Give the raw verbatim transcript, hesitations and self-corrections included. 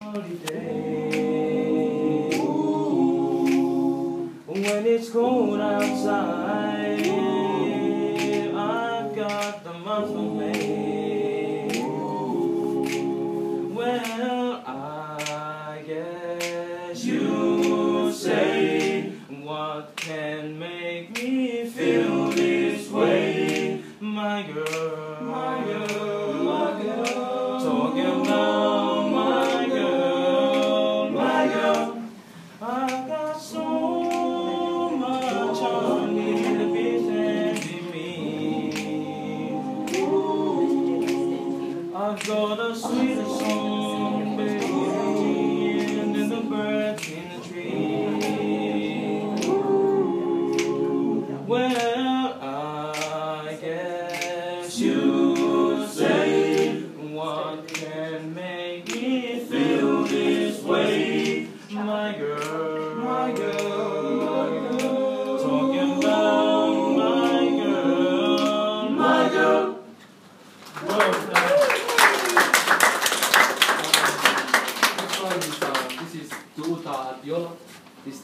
cloudy day. When it's cold outside, I've got the month of May. Well, I guess you say, what can make me feel this way? My girl, my girl, my girl, talking about my girl, my girl. I've got so much on me to be sending me. I've got a sweet song, baby, and then the birds in the tree. Well, I guess you say, what can make me feel this way? My girl.